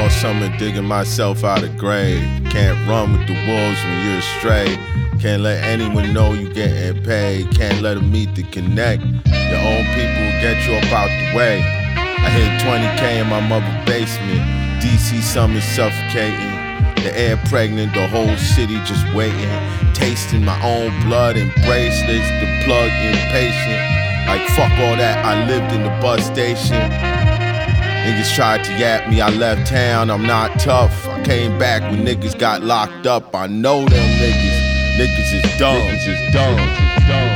lost summer digging myself out of grave. Can't run with the wolves when you're astray. Can't let anyone know you getting paid. Can't let them meet the connect. Your own people will get you up out the way. I hit 20K in my mother's basement. DC summer suffocating. The air pregnant, the whole city just waiting. Tasting my own blood and bracelets. The plug impatient. Like fuck all that, I lived in the bus station. Niggas tried to yap me, I left town, I'm not tough. I came back when niggas got locked up. I know them niggas is dumb.